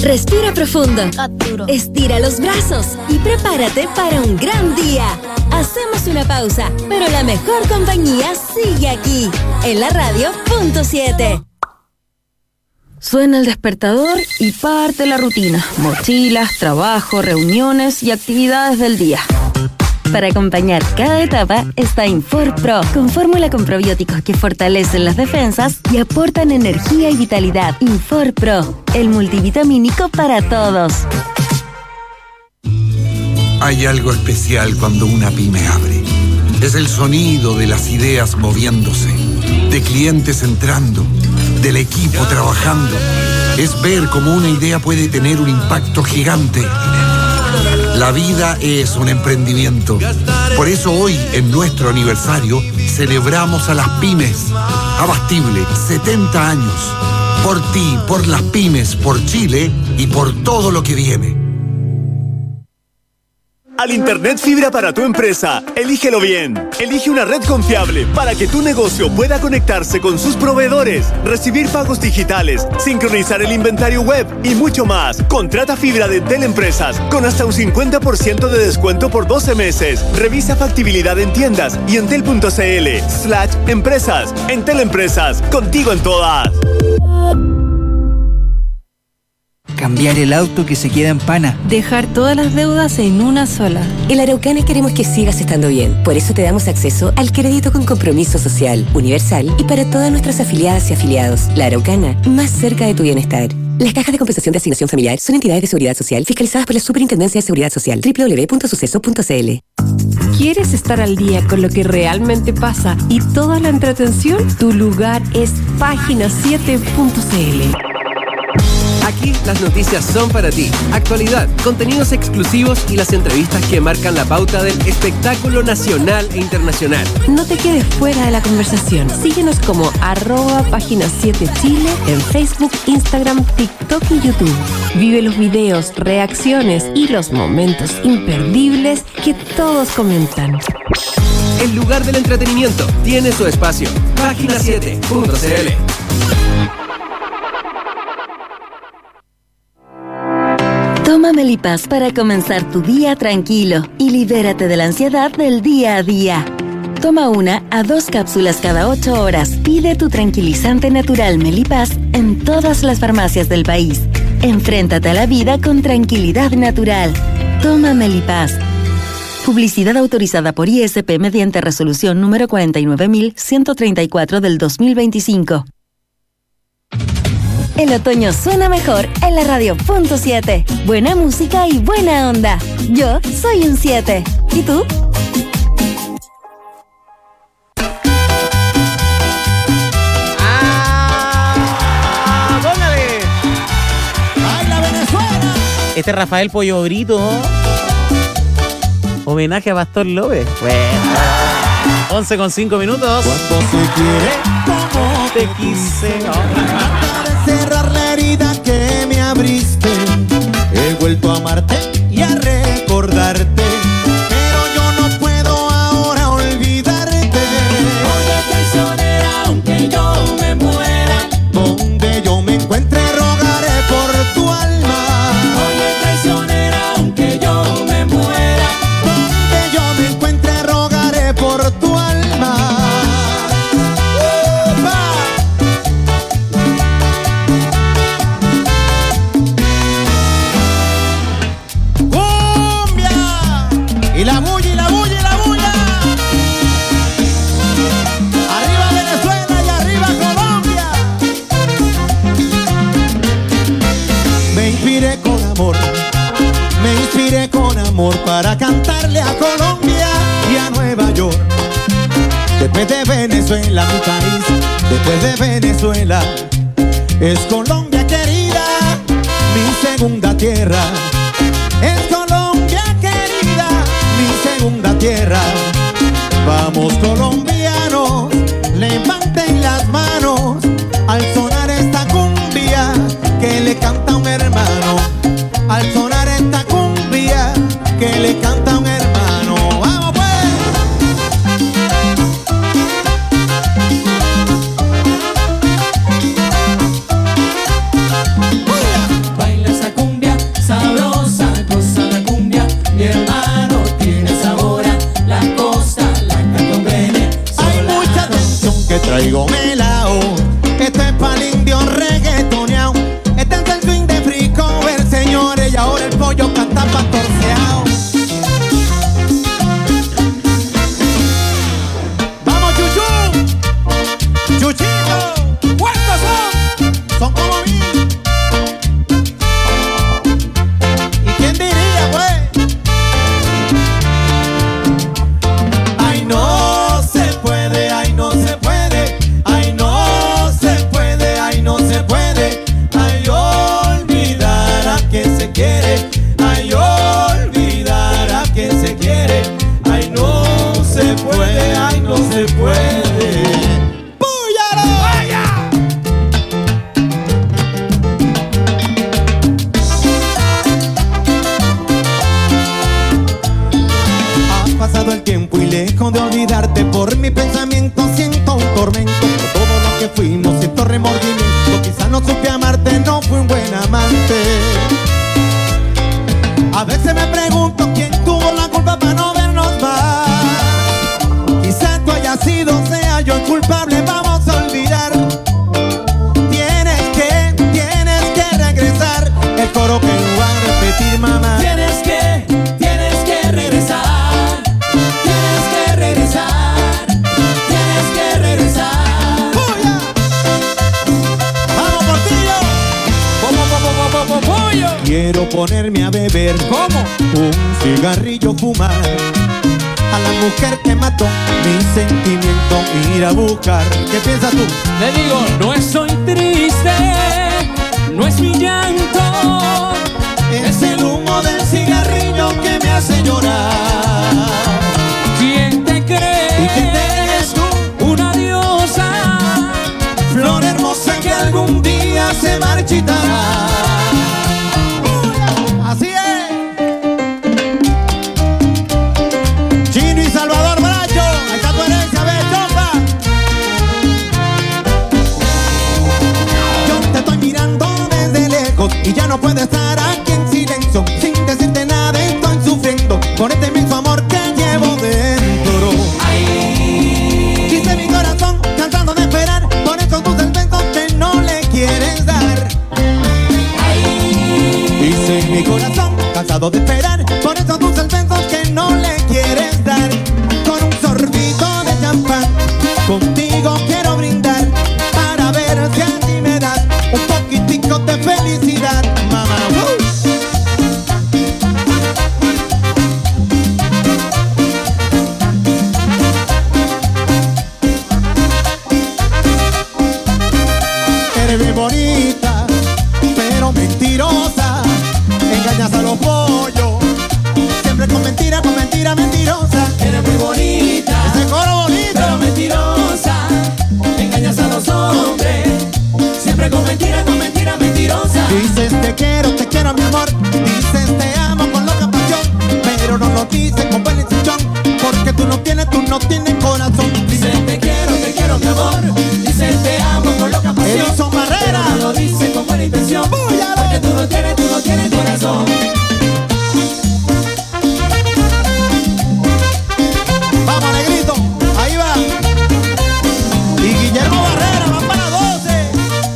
Respira profundo. Estira los brazos y prepárate para un gran día. Hacemos una pausa, pero la mejor compañía sigue aquí, en la radio Punto 7. Suena el despertador y parte la rutina. Mochilas, trabajo, reuniones y actividades del día. Para acompañar cada etapa está Infor Pro, con fórmula con probióticos que fortalecen las defensas y aportan energía y vitalidad. Infor Pro, el multivitamínico para todos. Hay algo especial cuando una pyme abre. Es el sonido de las ideas moviéndose, de clientes entrando, del equipo trabajando. Es ver cómo una idea puede tener un impacto gigante. La vida es un emprendimiento. Por eso hoy, en nuestro aniversario, celebramos a las pymes. Abastible, 70 años. Por ti, por las pymes, por Chile y por todo lo que viene. Al Internet fibra para tu empresa, elígelo bien. Elige una red confiable para que tu negocio pueda conectarse con sus proveedores, recibir pagos digitales, sincronizar el inventario web y mucho más. Contrata fibra de Entel Empresas con hasta un 50% de descuento por 12 meses. Revisa factibilidad en tiendas y entel.cl/empresas. Entel Empresas, contigo en todas. Cambiar el auto que se queda en pana. Dejar todas las deudas en una sola. En la Araucana queremos que sigas estando bien. Por eso te damos acceso al crédito con compromiso social, universal y para todas nuestras afiliadas y afiliados. La Araucana, más cerca de tu bienestar. Las cajas de compensación de asignación familiar son entidades de seguridad social fiscalizadas por la Superintendencia de Seguridad Social. www.suceso.cl. ¿Quieres estar al día con lo que realmente pasa y toda la entretención? Tu lugar es página7.cl. Aquí las noticias son para ti. Actualidad, contenidos exclusivos y las entrevistas que marcan la pauta del espectáculo nacional e internacional. No te quedes fuera de la conversación. Síguenos como @página7chile en Facebook, Instagram, TikTok y YouTube. Vive los videos, reacciones y los momentos imperdibles que todos comentan. El lugar del entretenimiento tiene su espacio. Página7.cl. Toma Melipaz para comenzar tu día tranquilo y libérate de la ansiedad del día a día. Toma 1 a 2 cápsulas cada 8 horas. Pide tu tranquilizante natural Melipaz en todas las farmacias del país. Enfréntate a la vida con tranquilidad natural. Toma Melipaz. Publicidad autorizada por ISP mediante resolución número 49134 del 2025. El otoño suena mejor en la radio Punto 7. Buena música y buena onda. Yo soy un 7. ¿Y tú? ¡Póngale! ¡Baila Venezuela! Este es Rafael Pollo Brito. Homenaje a Pastor López. Bueno. 11:05. Cuando se quiere, como te quise. Cerrar la herida que me abriste. He vuelto a amarte y a recordarte, pero yo no puedo ahora olvidarte. Oye, traicionera, aunque yo me muera, donde yo me encuentre rogaré por tu alma. Oye, traicionera, aunque yo me muera, donde yo me encuentre rogaré por tu alma. Y la bulla, y la bulla, y la bulla. Arriba Venezuela y arriba Colombia. Me inspiré con amor para cantarle a Colombia y a Nueva York. Después de Venezuela, mi país, después de Venezuela, es Colombia querida, mi segunda tierra. Es Colombia querida, mi segunda tierra. Vamos colombianos, levanten las manos al sonar esta cumbia que le canta un hermano. Al sonar esta cumbia que le canta un hermano. ¡Vamos pues! baila esa cumbia. quiero ponerme a beber. ¿Cómo? Un cigarrillo fumar. A la mujer que mató mi sentimiento ir a buscar. ¿Qué piensas tú? Te digo, no estoy triste, no es mi llanto, es el humo del cigarrillo que me hace llorar. ¿Quién te cree? ¿Y quién eres tú? Una diosa, Flor hermosa que algún día se marchitará. Así es. Chino y Salvador Bracho, ahí está tu herencia, ve, chopa. Yo te estoy mirando desde lejos y ya no puedo estar aquí en silencio. Sin decirte nada estoy sufriendo por este mismo amor que llevo dentro. Dice mi corazón cansado de esperar por esos dulces besos que no le quieres dar. Dice mi corazón cansado de esperar por esos dulces besos que no le quieres dar. Con un sorbito de champán contigo quiero brindar para ver si así me das un poquitico de felicidad, mamá. Eres bien bonita, pero mentirosa. Engañas a los pollos, siempre con mentira, mentirosa. eres muy bonita, Ese coro bonito, pero mentirosa. Engañas a los hombres, siempre con mentira, mentirosa. dices te quiero mi amor. Dices te amo con loca pasión, pero no lo dices con buen intención, porque tú no tienes corazón. Dices te quiero mi amor. Dices te amo con loca pasión, Edison Barrera, pero no lo dices con buena intención, porque tú no tienes corazón. vamos negrito, ahí va. Y Guillermo Barrera, va para 12.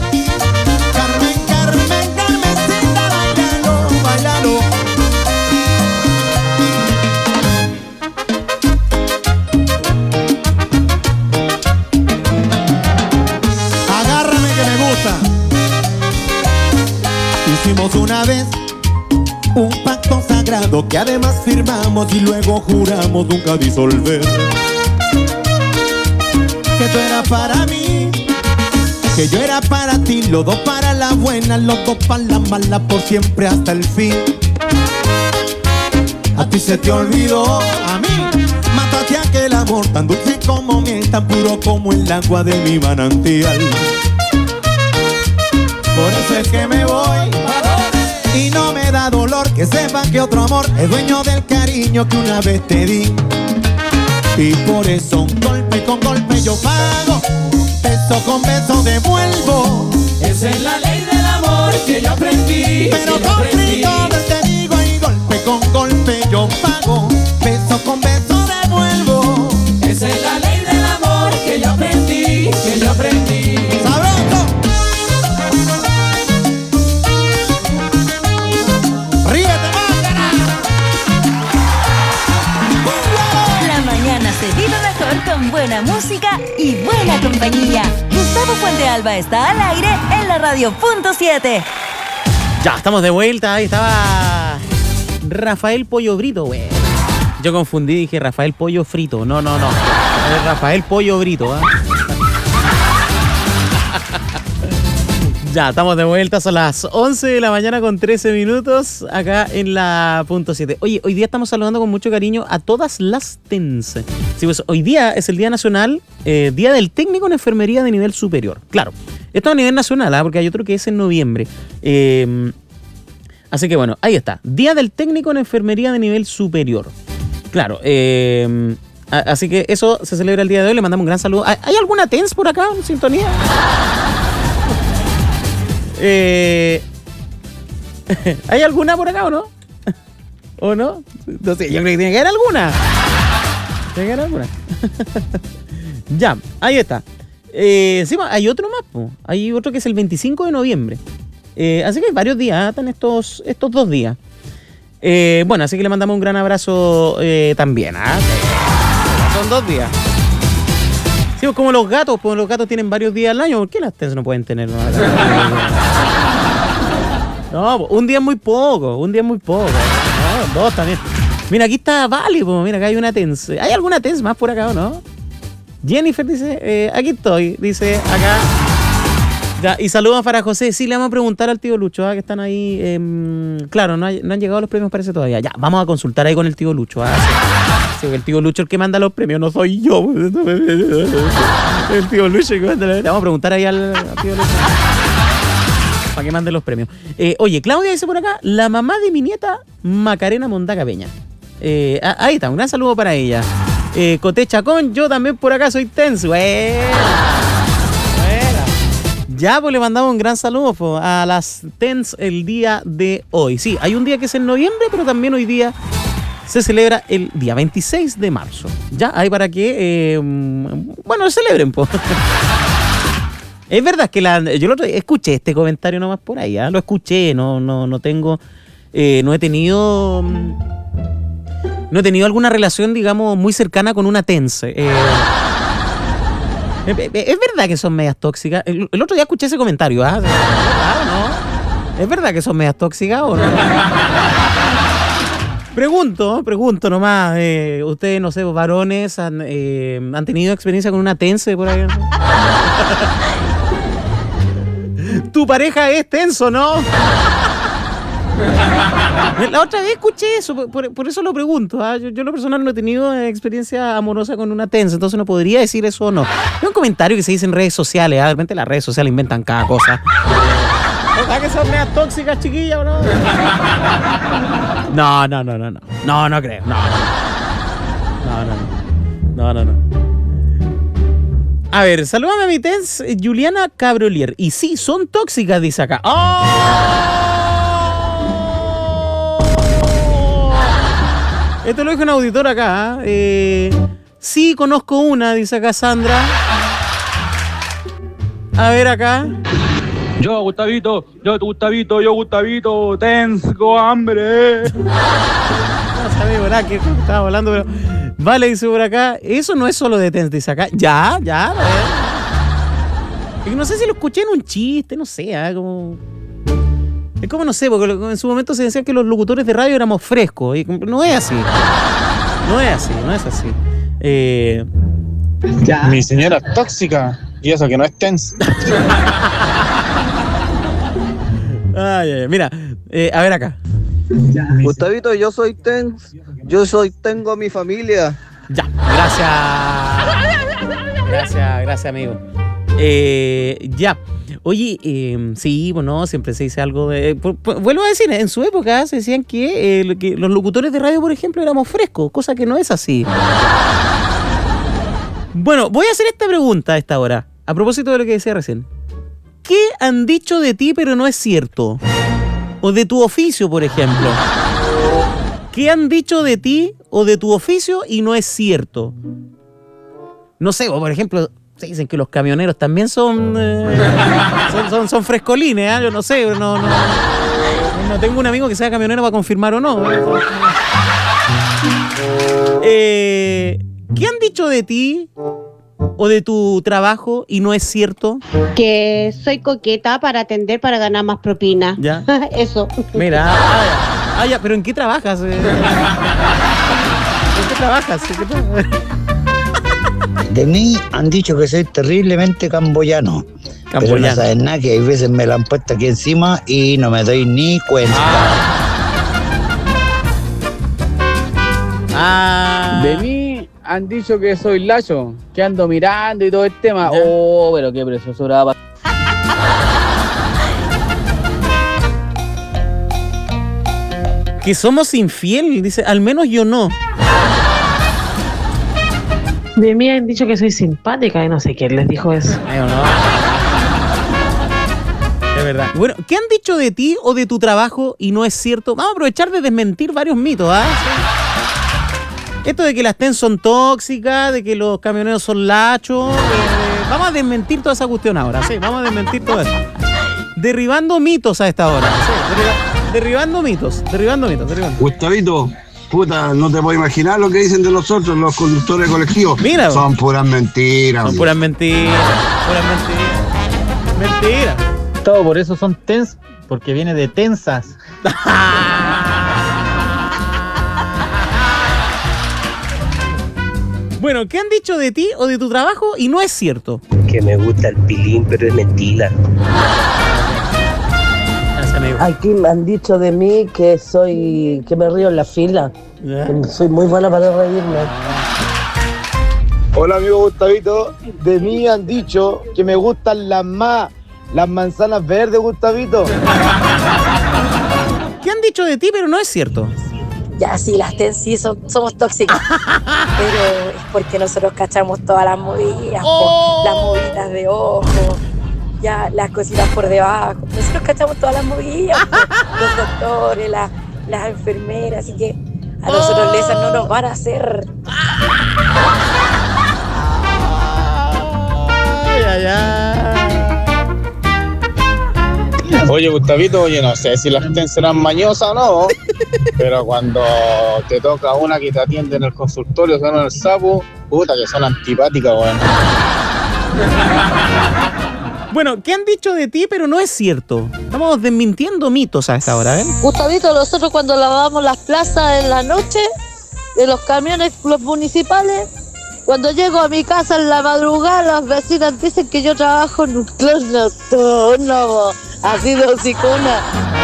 Carmencita, bailalo. Agárrame que me gusta. Hicimos una vez un pacto sagrado que además firmamos y luego juramos nunca disolver. Que tú eras para mí, que yo era para ti, los dos para la buena, los dos para la mala, por siempre hasta el fin. A ti se te olvidó, a mí mataste aquel amor tan dulce como miel, tan puro como el agua de mi manantial. Por eso es que me voy y no me da dolor que sepa que otro amor es dueño del cariño que una vez te di. Y por eso golpe con golpe yo pago, beso con beso devuelvo. Esa es la ley del amor que yo aprendí. Pero complicado te digo y golpe con golpe yo pago, beso con beso devuelvo. Esa es la ley del amor que yo aprendí. ¡Sabroso! ¡Ríete, máscara! La mañana se vive mejor con buena música y buena compañía. Gustavo Fuentealba está al aire en la radio.7. Ya, estamos de vuelta. Ahí estaba Rafael Pollo Brito, güey. Yo confundí, dije Rafael Pollo Frito. No. Es Rafael Pollo Brito, ¿eh? Ya, estamos de vuelta. Son las 11 de la mañana con 13 minutos acá en la .7. Oye, hoy día estamos saludando con mucho cariño a todas las TENS. Sí, pues hoy día es el Día Nacional, Día del Técnico en Enfermería de Nivel Superior. Claro, esto a nivel nacional, ¿eh? Porque hay otro que es en noviembre. Así que bueno, ahí está. Día del Técnico en Enfermería de Nivel Superior. Claro, así que eso se celebra el día de hoy. Le mandamos un gran saludo. ¿Hay alguna TENS por acá en sintonía? ¿Hay alguna por acá o no? ¿O no? No sé, yo creo que tiene que haber alguna. Tiene que haber alguna. Ya, ahí está. Sí, hay otro más, po. Hay otro que es el 25 de noviembre. Así que hay varios días, están estos 2 días. Bueno, así que le mandamos un gran abrazo también. Son 2 días. Sí, como los gatos, pues los gatos tienen varios días al año. ¿Por qué las TENS no pueden tener una? No, un día es muy poco. No, 2 también. Mira, aquí está Vale, mira, acá hay una TENS. ¿Hay alguna TENS más por acá o no? Jennifer dice, aquí estoy, dice acá. Ya, y saludos para José. Sí, le vamos a preguntar al tío Lucho, que están ahí. Claro, no han llegado los premios, parece todavía. Ya, vamos a consultar ahí con el tío Lucho. Sí, el tío Lucho el que manda los premios, no soy yo. El tío Lucho el que manda los... Le vamos a preguntar ahí al tío Lucho para que mande los premios. Oye, Claudia dice por acá, la mamá de mi nieta, Macarena Mondaca Peña. Ahí está, un gran saludo para ella. Coté Chacón, yo también por acá soy tenso. Ya, pues le mandamos un gran saludo a las TENS el día de hoy. Sí, hay un día que es en noviembre, pero también hoy día se celebra el día 26 de marzo. Ya, hay para que, bueno, celebren, pues. Es verdad que yo el otro día escuché este comentario nomás por ahí, lo escuché, no tengo, no he tenido alguna relación, digamos, muy cercana con una TENS. Es verdad que son medias tóxicas. El otro día escuché ese comentario, ¿no? ¿Es verdad que son medias tóxicas o no? Pregunto nomás. Ustedes, no sé, varones, han tenido experiencia con una tense por ahí. ¿Tu pareja es tenso, no? La otra vez escuché eso, por eso lo pregunto. Yo en lo personal no he tenido experiencia amorosa con una tensa, entonces no podría decir eso o no. Es un comentario que se dice en redes sociales. De repente las redes sociales inventan cada cosa. ¿Verdad que son medias tóxicas, chiquillas, o no? No creo. No. A ver, salúdame a mi tens, Juliana Cabrolier. Y sí, son tóxicas, dice acá. ¡Oh! Esto lo dijo un auditor acá. Sí, conozco una, dice acá Sandra. A ver acá. Yo, Gustavito, tengo hambre. No sabía por acá que estaba hablando, pero... Vale, dice por acá. Eso no es solo de TENS, dice acá. Ya. Es que no sé si lo escuché en un chiste, no sé, como... Es como, no sé, porque en su momento se decía que los locutores de radio éramos frescos. Y no es así. No es así. Mi señora es tóxica. Y eso que no es TENS. Ay, mira, a ver acá. Gustavito, yo soy TENS. Tengo a mi familia. Ya, gracias amigo. Ya. Oye, sí, bueno, siempre se dice algo de... vuelvo a decir, en su época se decían que los locutores de radio, por ejemplo, éramos frescos, cosa que no es así. Bueno, voy a hacer esta pregunta a esta hora, a propósito de lo que decía recién. ¿Qué han dicho de ti pero no es cierto? O de tu oficio, por ejemplo. ¿Qué han dicho de ti o de tu oficio y no es cierto? No sé, o por ejemplo... Se dicen que los camioneros también son frescolines, ¿eh? Yo no sé, no tengo un amigo que sea camionero para confirmar o no. ¿Qué han dicho de ti o de tu trabajo y no es cierto? Que soy coqueta para atender, para ganar más propina. ¿Ya? Eso. Mira, ya, pero ¿en qué trabajas? ¿En qué trabajas? De mí han dicho que soy terriblemente camboyano. Pero no saben nada, que hay veces me la han puesto aquí encima y no me doy ni cuenta. De mí han dicho que soy lacho, que ando mirando y todo el tema. ¿Ya? Oh, pero qué preciosura. Que somos infiel, dice, al menos yo no. De mí han dicho que soy simpática y no sé quién les dijo eso. No. Es verdad. Bueno, ¿qué han dicho de ti o de tu trabajo y no es cierto? Vamos a aprovechar de desmentir varios mitos, ¿ah? Esto de que las TENS son tóxicas, de que los camioneros son lachos. Vamos a desmentir toda esa cuestión ahora, sí. Vamos a desmentir todo eso. Derribando mitos a esta hora. Sí, derribando mitos. Gustavito. Puta, no te puedo imaginar lo que dicen de nosotros, los conductores colectivos. Mira, son puras mentiras. Son puras mentiras. Gustavo, por eso son tens, porque viene de tensas. Bueno, ¿qué han dicho de ti o de tu trabajo y no es cierto? Que me gusta el pilín, pero es mentira. Aquí me han dicho de mí que me río en la fila. Que soy muy buena para reírme. Hola amigo Gustavito, de mí han dicho que me gustan las manzanas verdes, Gustavito. ¿Qué han dicho de ti pero no es cierto? Ya, sí, las TEN sí somos tóxicas. Pero es porque nosotros cachamos todas las movidas, las movidas de ojo, ya las cositas por debajo. Nosotros cachamos todas las movidas, los doctores, las enfermeras, así que a nosotros lesas no nos van a hacer. Oye, Gustavito, no sé si las TEN serán mañosas o no, pero cuando te toca una que te atiende en el consultorio, son en el sapo, puta que son antipáticas, weón. Bueno, ¿qué han dicho de ti pero no es cierto? Estamos desmintiendo mitos a esta hora, ¿ven? Gustavito, nosotros cuando lavamos las plazas en la noche, de los camiones, los municipales, cuando llego a mi casa en la madrugada, las vecinas dicen que yo trabajo en un club nocturno, así de hocicona.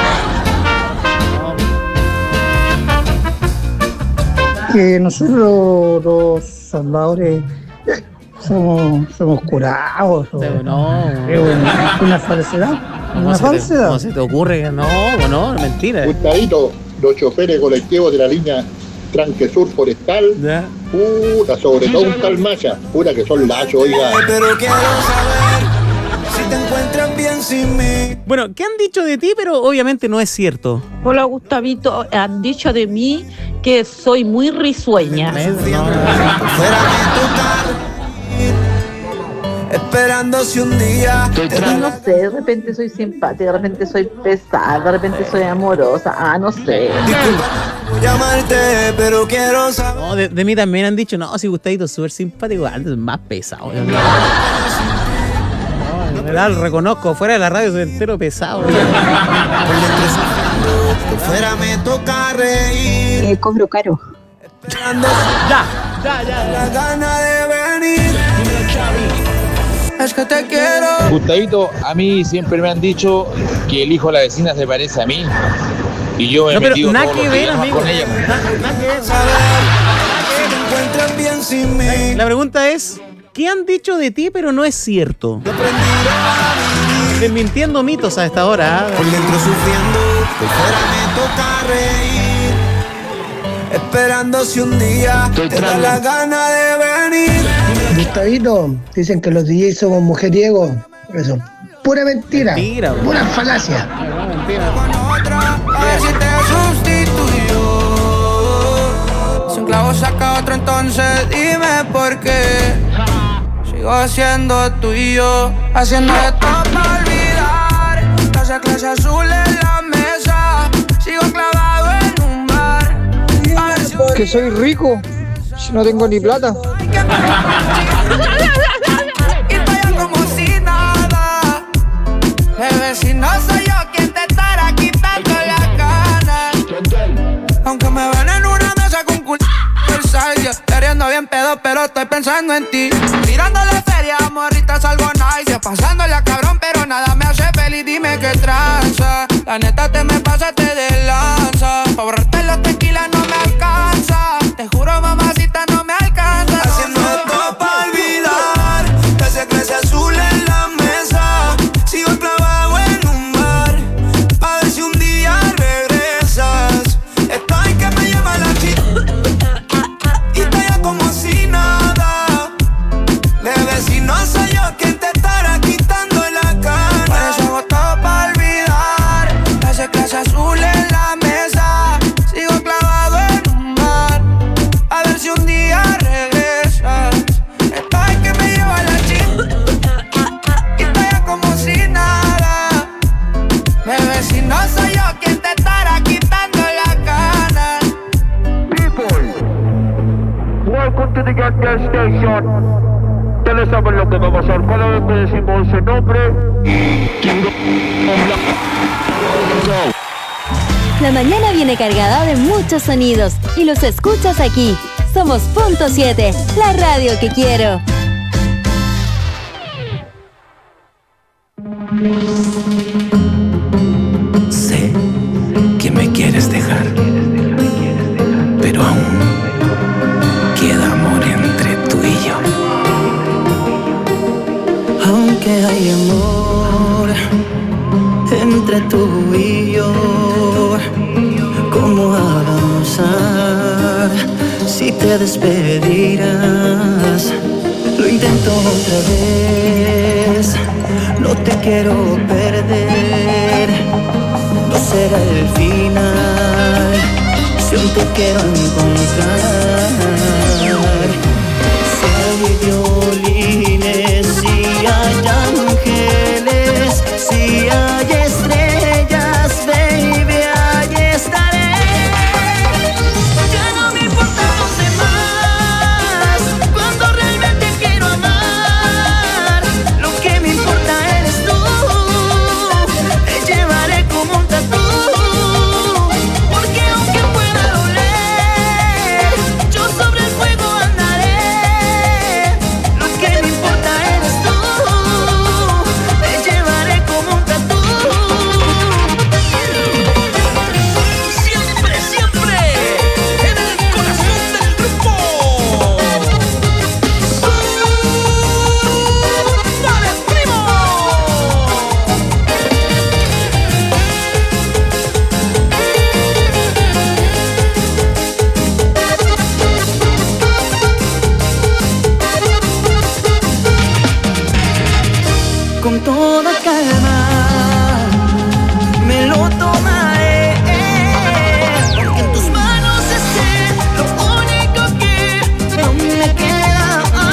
Que nosotros los soldadores somos curados. No. Es una falsedad. Una falsedad. ¿Cómo se te ocurre? No, mentira. Gustavito, los choferes colectivos de la línea Tranquesur Forestal, puta, sobre todo un tal Maya, puta que son lachos, oiga. Pero quiero saber si te encuentras bien sin mí. Bueno, ¿qué han dicho de ti pero obviamente no es cierto? Hola Gustavito, han dicho de mí que soy muy risueña. Esperando si un día no sé, de repente soy simpática, de repente soy pesada, de repente soy amorosa, no sé. llamarte, pero quiero saber. No, de mí también han dicho, no, si Gustavito es súper simpático, antes es más pesado. En verdad, lo reconozco, fuera de la radio soy entero pesado. Fuera me toca reír. Cobro caro. Ya. La gana de venir. Es que te quiero. Gustavito, a mí siempre me han dicho que el hijo de la vecina se parece a mí. Y yo me he metido nada todos que los ver, días amigo. con ella. Nada que ver. Si te encuentras bien sin mí. La pregunta es, ¿qué han dicho de ti pero no es cierto? Desmintiendo mitos a esta hora. Por dentro sufriendo, por fuera me toca reír. Esperando si un día te da la gana de venir. Gustavito, dicen que los DJs somos mujeriegos. Eso, pura mentira. Pura falacia. Mentira. A ver si te sustituyo. Si un clavo saca otro, entonces dime por qué. Sigo siendo tuyo, haciendo esto para olvidar. Esa clase azul en la mesa. Sigo clavado en un bar. A ver si Que soy rico, si no tengo ni plata. y estoy como si nada. Bebé, si no soy yo quien te estará quitando las ganas. Aunque me ven en una mesa con culo queriendo bien pedo, pero estoy pensando en ti. Tirándole feria, morrita, salvo nice. Pasándole a cabrón, pero nada me hace feliz. Dime qué tranza. La neta te me pasaste de lanza. Pa' borrarte los tequilas no me alcanza. Te juro, mamacita, no me alcanza. Haciendo esto pa' olvidar. Esa clase azul en la mesa. Sigo clavado en un bar. Pa' ver si un día regresas. Estoy que me lleva la chica. Y estoy como si nada. Bebé, si no soy yo quien te estará quitando la gana. Por eso hago todo pa' olvidar. Esa clase azul en la mesa. Sigo clavado en un bar. A ver si un día regresas. Estoy que me lleva la chica. Y estoy como si nada. Bebé, si no soy yo quien te estará quitando la gana. Welcome to the gas station. ustedes saben lo que va a pasar cada vez que decimos ese nombre. La mañana viene cargada de muchos sonidos y los escuchas aquí. Somos Punto 7, la radio que quiero. Sé que me quieres dejar, pero aún queda amor entre tú y yo. Aunque hay amor entre tú y yo, ¿cómo avanzar si te despedirás? Lo intento otra vez, no te quiero perder, no será el final, si aún te quiero encontrar. Si hay violines, si hay ángeles, si hay estrellas, baby, ahí estaré. Ya no me importan los demás, cuando realmente quiero amar. Lo que me importa eres tú, te llevaré como un tatú. Porque aunque pueda doler, yo sobre el fuego andaré. Lo que me importa eres tú, te llevaré como un tatú. Siempre, siempre en el corazón del grupo. ¡Dale, primo! Con toda calma me lo tomaré, porque en tus manos esté lo único que no me queda.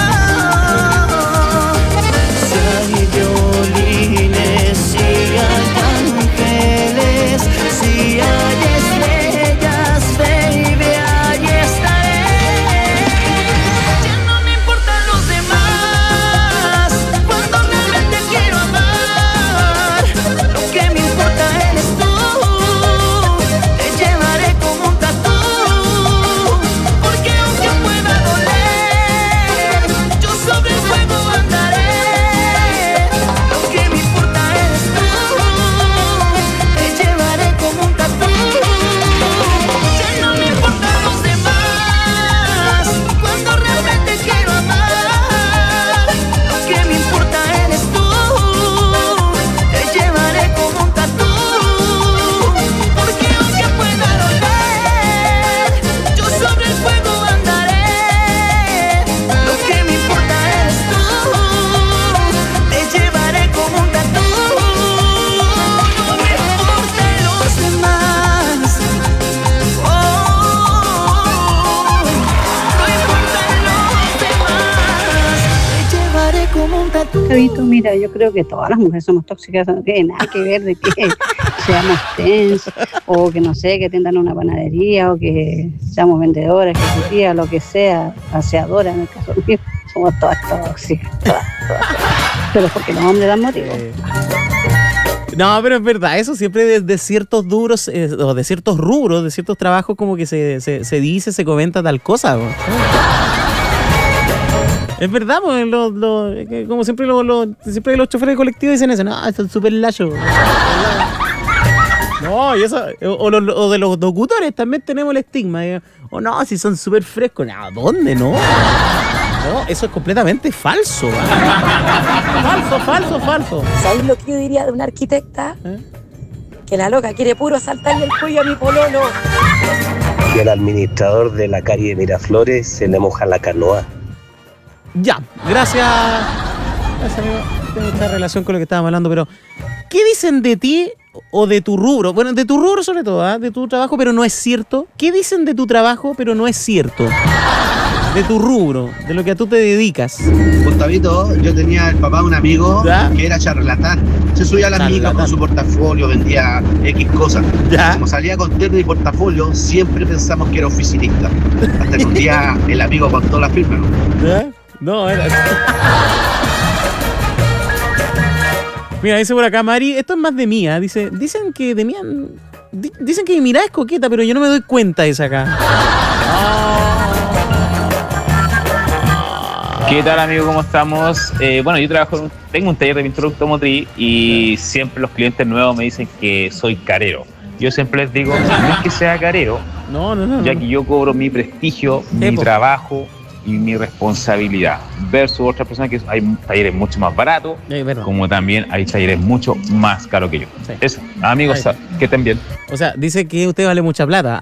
Si hay violines, si hay ángeles, si hay estrellas, baby, ahí estaré. Ya no me importan los demás, cuando realmente quiero amar. Lo que me importa eres tú, te llevaré como un tatú. Porque aunque pueda doler, yo sobre el fuego andaré. Lo que me importa eres tú, te llevaré como un tatú. Ya no me importan los demás, cuando realmente quiero amar. Lo que me importa eres tú, te llevaré como un tatú. Porque aunque pueda doler, yo sobre el fuego andaré. Lo que me importa eres tú, te llevaré como un tatú. No me importan los demás, no importan los demás, te llevaré como un tatú. Javito, mira, yo creo que todas las mujeres somos tóxicas, no tiene nada que ver de que seamos tens, o que no sé, que tengan una panadería, o que seamos vendedoras, ejecutivas, lo que sea, aseadoras en el caso mío, somos todas tóxicas, todas. Pero porque los hombres dan motivo. No, pero es verdad, eso siempre de ciertos dubros, o de ciertos rubros, de ciertos trabajos, como que se dice, se comenta tal cosa, ¿no? Es verdad, pues, como siempre siempre los choferes de colectivo dicen eso, no, son súper lachos. No, y eso, o de los locutores también tenemos el estigma, o no, si son súper frescos, no, ¿dónde? No, eso es completamente falso. Falso. ¿Sabéis lo que yo diría de una arquitecta? Que la loca quiere puro saltarle el cuello a mi pololo. Que al administrador de la calle de Miraflores se le moja la canoa. Ya, gracias amigo. Tengo esta relación con lo que estábamos hablando, pero ¿qué dicen de ti o de tu rubro? Bueno, de tu rubro sobre todo, de tu trabajo, pero no es cierto. ¿Qué dicen de tu trabajo, pero no es cierto? De tu rubro, de lo que a tú te dedicas. Gustavito, yo tenía el papá de un amigo que era charlatán. Se subía a las micas con su portafolio, vendía X cosas. Como salía con terno y portafolio, siempre pensamos que era oficinista. Hasta que un día el amigo contó la firma, ¿no? No, era... Mira, dice por acá Mari, esto es más de mía. Dicen que de mía... Dicen que mi mirada es coqueta, pero yo no me doy cuenta de esa acá. ¿Qué tal, amigo? ¿Cómo estamos? Bueno, yo tengo un taller de pintura automotriz y siempre los clientes nuevos me dicen que soy carero. Yo siempre les digo, no es que sea carero, ya que yo cobro mi prestigio, mi trabajo y mi responsabilidad, versus otras personas que hay talleres mucho más baratos, como también hay talleres mucho más caros que yo. Sí. Eso, amigos, que estén bien. O sea, dice que usted vale mucha plata.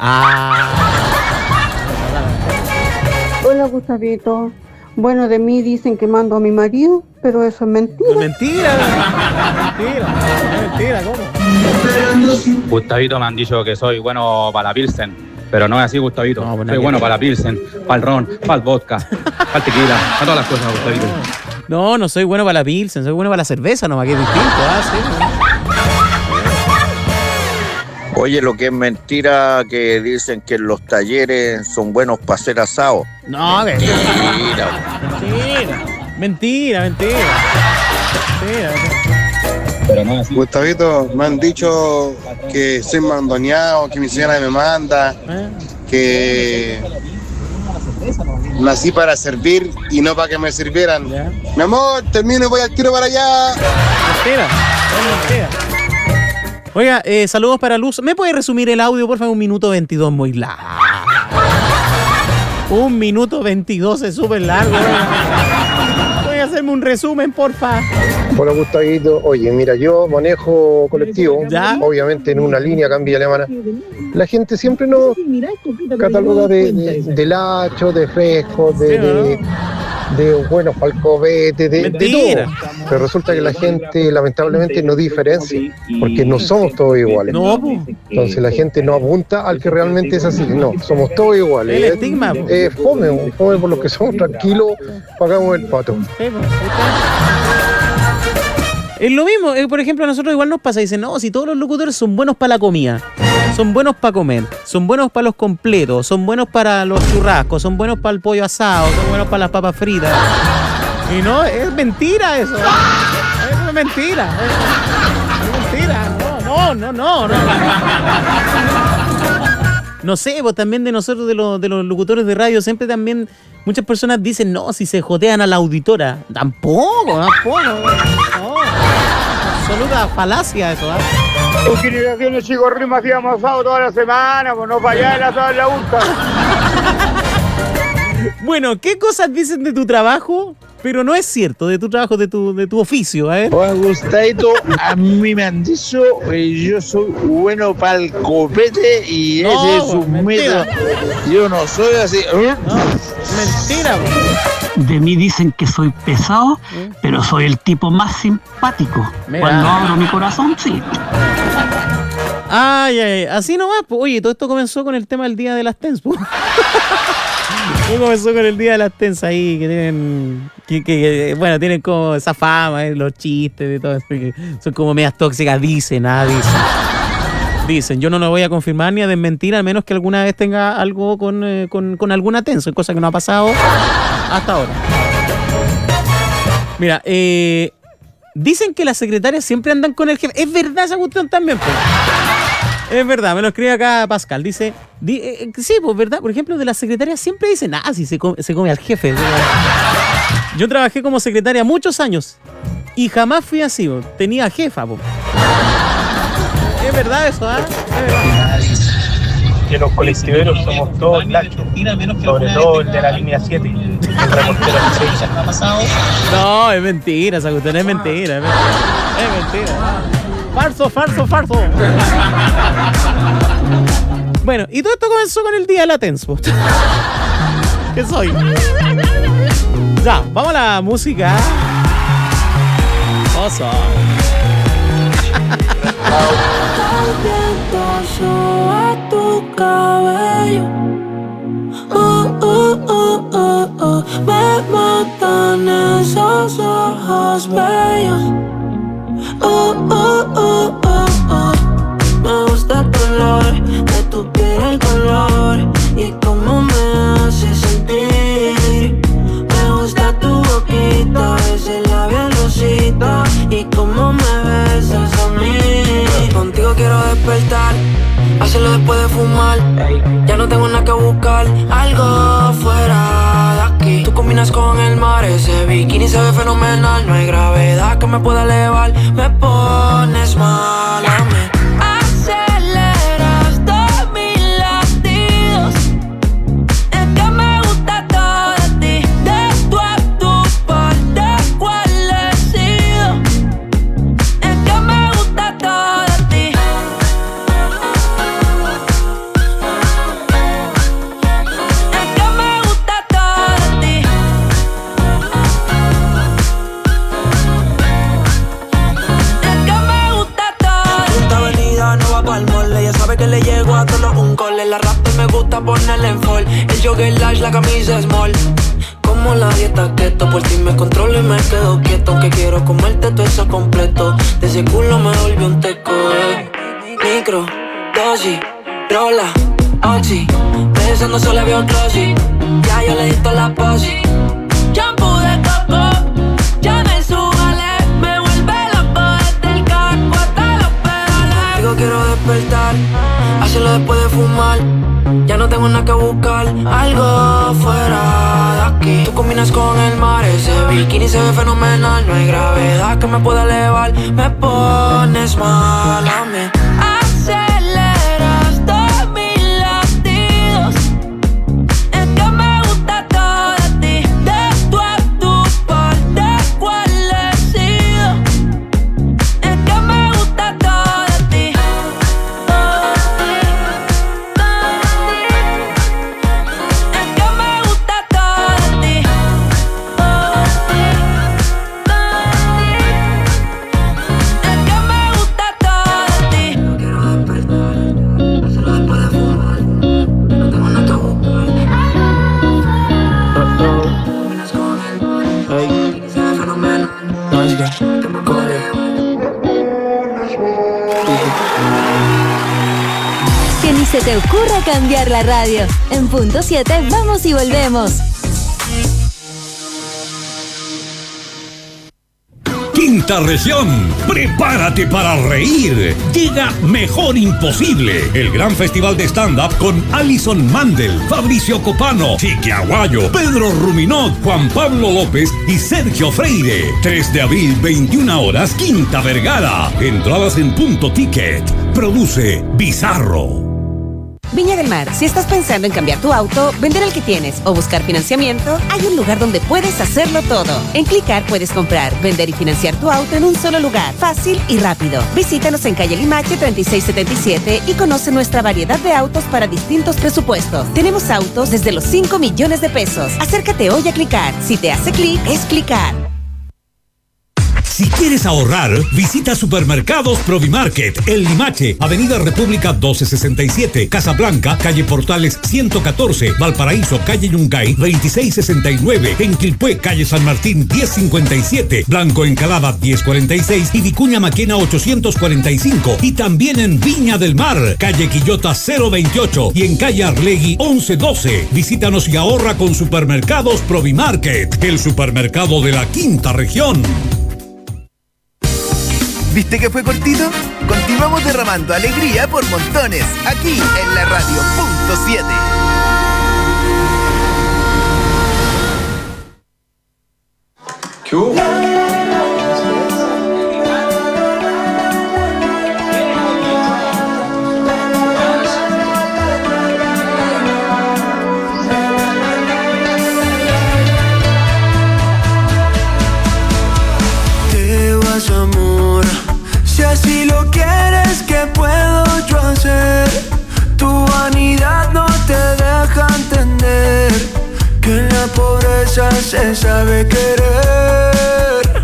Hola, Gustavito. Bueno, de mí dicen que mando a mi marido, pero eso es mentira. Es mentira. Es mentira, ¿cómo? Gustavito, me han dicho que soy bueno para la Pilsen, pero no es así, Gustavito. Soy bueno para la Pilsen, para el ron, para el vodka, para el tequila, para todas las cosas, Gustavito. No soy bueno para la Pilsen, soy bueno para la cerveza nomás, que es distinto. Sí. Oye, lo que es mentira que dicen que los talleres son buenos para hacer asado. No, mentira. Pero no, Gustavito, me han dicho que soy mandoneado, que mi señora me manda, que nací para servir y no para que me sirvieran. Mi amor, termino y voy al tiro para allá. Mentira. Oiga, saludos para Luz. ¿Me puede resumir el audio, por favor? 1 minuto 22, muy largo. 1 minuto 22 es súper largo. Voy a hacerme un resumen, porfa. Hola, Gustavito. Oye, mira, yo manejo colectivo, obviamente en una línea acá en Villa Alemana. La gente siempre nos cataloga de lacho, de fresco, de buenos palcobetes, de todo. Pero resulta que la gente lamentablemente no diferencia, porque no somos todos iguales. Entonces la gente no apunta al que realmente es así. No, somos todos iguales. El estigma. Fome por lo que somos, tranquilos, pagamos el pato. Es lo mismo, por ejemplo, a nosotros igual nos pasa, dicen, no, si todos los locutores son buenos para la comida, son buenos para comer, son buenos para los completos, son buenos para los churrascos, son buenos para el pollo asado, son buenos para las papas fritas. Y no, es mentira eso. Es mentira. Es mentira. No. No sé, pues también de nosotros, de los locutores de radio, siempre también muchas personas dicen, no, si se jotean a la auditora. Tampoco. No. Absoluta falacia eso, ¿eh? Tu generación de chicorrismo hacíamos asado toda la semana, pues no fallar la toda la busca. Bueno, ¿qué cosas dicen de tu trabajo? Pero no es cierto, de tu trabajo, de tu oficio, ¿eh? Hola, Gustavito, a mí me han dicho que yo soy bueno para el copete y ese es un método. Yo no soy así. Mentira, De mí dicen que soy pesado, pero soy el tipo más simpático. Mira. Cuando abro mi corazón, sí. Ay, así nomás. Pues, oye, todo esto comenzó con el tema del Día de las TENS. Todo comenzó con el Día de las TENS ahí, que tienen... bueno, tienen como esa fama, los chistes y todo eso, que son como medias tóxicas, dicen. Dicen, yo no lo voy a confirmar ni a desmentir, al menos que alguna vez tenga algo con alguna tenso, cosa que no ha pasado hasta ahora. Mira, dicen que las secretarias siempre andan con el jefe. ¿Es verdad esa cuestión también? Pues? Es verdad, me lo escribe acá Pascal. Dice, sí, pues verdad, por ejemplo, de las secretarias siempre dicen, si se come al jefe. Yo trabajé como secretaria muchos años y jamás fui así, tenía jefa. Es verdad eso, ¿ah? Que los colectiveros somos todos lachos, sobre todo el de la línea 7, el reportero que se No, es mentira, esa cuestión es mentira. Es mentira. Falso. Bueno, y todo esto comenzó con el Día de la TENS. ¿Qué soy? Ya, vamos a la música. Oso. Sube tu cabello. Me matan esos ojos bellos. Me gusta el color de tu piel, el color y cómo me hace sentir. Me gusta tu despertar, hacerlo después de fumar. Ya no tengo nada que buscar, algo fuera de aquí. Tú combinas con el mar, ese bikini se ve fenomenal. No hay gravedad que me pueda elevar, me pones mal a mí. Aceleras todos mis latidos, es que me gusta todo de ti. De tú a tu parte, ¿cuál he sido? Es que me gusta todo de ti. Es que me gusta todo de ti. Es que me gusta todo. Esta avenida no va pa'l mole, ella sabe que le llego a todos un cole. La rap me gusta ponerle en fall, el jogger large, la camisa small. Como la dieta keto, por ti me controlo y me quedo quieto. Aunque quiero comerte todo eso completo, de ese culo me volvió un teco. Micro, dosis, rola, oxi, pensando solo había un rosy. Ya yo le di toda la posi. Shampoo de coco, ya me subale, me vuelve loco desde el casco hasta los pedales. Digo quiero despertar, hacerlo después de fumar. Ya no tengo nada que buscar, algo fuera de aquí. Tú combinas con el mar, ese bikini se ve fenomenal. No hay gravedad que me pueda elevar, me pones mal a mí. Aceleras todos mis latidos, es que me gusta todo de ti. De tú a tu parte, ¿cuál he sido? Es que me gusta todo de ti. Es que me gusta todo de ti. Es que me gusta todo de ti. Quiero despertar, hacerlo después de fumar. No tengo nada que buscar. Combinas con el mar, y se ve fenomenal. Que me puede Que ni se te ocurra cambiar la radio. En punto 7 vamos y volvemos. Quinta región, prepárate para reír. Llega Mejor Imposible, el gran festival de stand-up con Alison Mandel, Fabricio Copano, Chiqui Aguayo, Pedro Ruminot, Juan Pablo López y Sergio Freire. 3 de abril, 21 horas, Quinta Vergara. Entradas en Punto Ticket. Produce Bizarro. Viña del Mar, si estás pensando en cambiar tu auto, vender el que tienes o buscar financiamiento, hay un lugar donde puedes hacerlo todo. En Clicar puedes comprar, vender y financiar tu auto en un solo lugar, fácil y rápido. Visítanos en calle Limache 3677 y conoce nuestra variedad de autos para distintos presupuestos. Tenemos autos desde los 5 millones de pesos. Acércate hoy a Clicar. Si te hace clic, es Clicar. Si quieres ahorrar, visita Supermercados Provimarket, El Limache, Avenida República 1267, Casablanca, calle Portales 114, Valparaíso, calle Yungay 2669, en Quilpué, calle San Martín 1057, Blanco Encalada 1046 y Vicuña Maquena 845. Y también en Viña del Mar, calle Quillota 028 y en calle Arlegui 1112. Visítanos y ahorra con Supermercados Provimarket, el supermercado de la quinta región. ¿Viste que fue cortito? Continuamos derramando alegría por montones, aquí en la radio Punto 7. ¿Qué hubo? Te vas, amor, si así lo quieres, ¿qué puedo yo hacer? Tu vanidad no te deja entender que en la pobreza se sabe querer.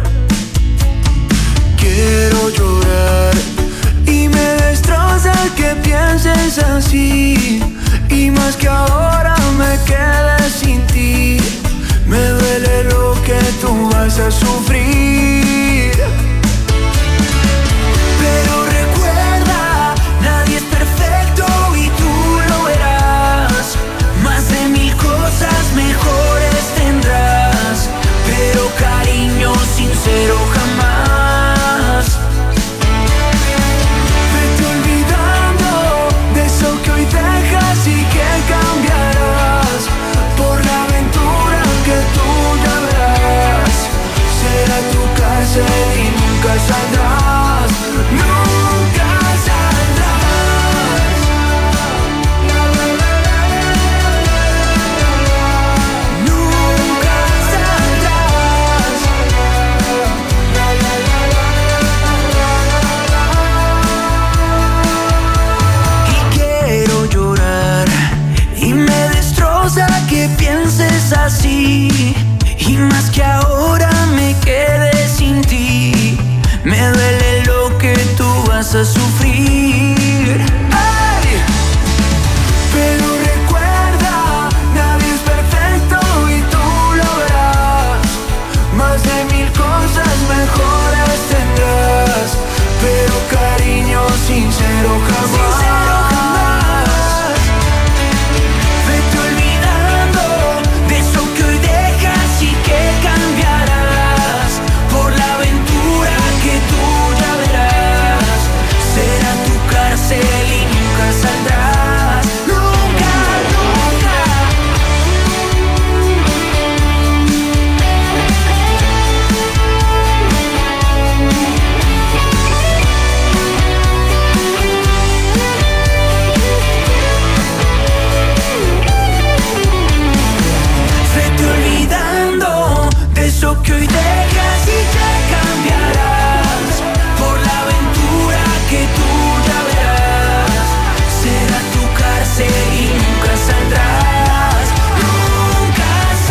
Quiero llorar y me destroza que pienses así, y más que ahora me quede sin ti. Me duele lo que tú vas a sufrir. Pero recuerda, nadie es perfecto y tú lo verás. Más de 1000 cosas mejores tendrás, pero cariño sincero jamás. Vete olvidando a sufrir. Ay, pero recuerda, nadie es perfecto y tú lo verás. Más de 1000 cosas mejores tendrás, pero cariño sincero jamás. Vete olvidando de eso que hoy dejas y que cambiarás por la aventura que tú ya verás. Será tu cárcel y nunca saldrás. Nunca, nunca. Vete olvidando de eso que hoy dejas y que cambiarás por la aventura que tú ya verás. Será tu cárcel y nunca saldrás. Nunca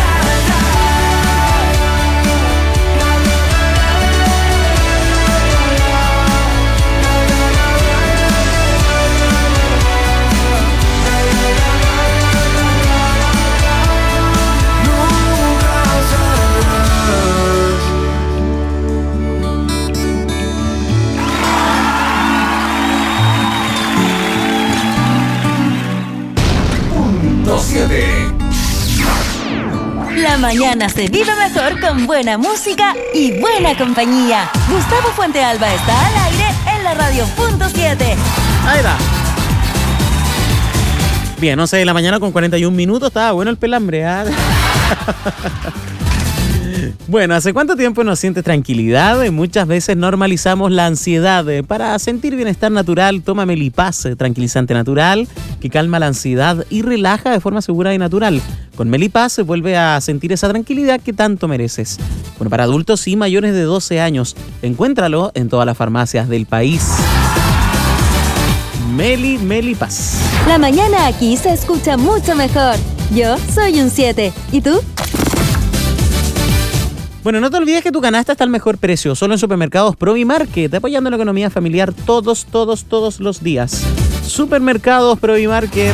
La mañana se vive mejor con buena música y buena compañía. Gustavo Fuentealba está al aire en la radio .7. Ahí va. Bien, 11 de la mañana con 41 minutos. Estaba bueno el pelambre, ¿eh? Bueno, ¿hace cuánto tiempo no sientes tranquilidad? Muchas veces normalizamos la ansiedad. Para sentir bienestar natural, toma Melipaz, tranquilizante natural que calma la ansiedad y relaja de forma segura y natural. Con Melipaz se vuelve a sentir esa tranquilidad que tanto mereces. Bueno, para adultos y mayores de 12 años, encuéntralo en todas las farmacias del país. Melipaz. La mañana aquí se escucha mucho mejor. Yo soy un 7. ¿Y tú? Bueno, no te olvides que tu canasta está al mejor precio, solo en Supermercados Provimarket, apoyando la economía familiar todos los días. Supermercados Provimarket.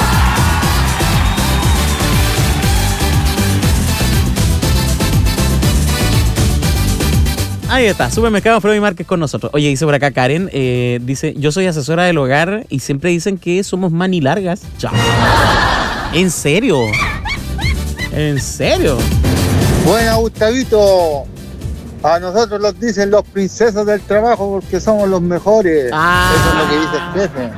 Ahí está, Supermercados Provimarket con nosotros. Oye, dice por acá Karen, dice, yo soy asesora del hogar y siempre dicen que somos manilargas. Chao. ¿En serio? ¿En serio? Buena, Gustavito. A nosotros nos dicen los princesos del trabajo porque somos los mejores. Eso es lo que dice el jefe.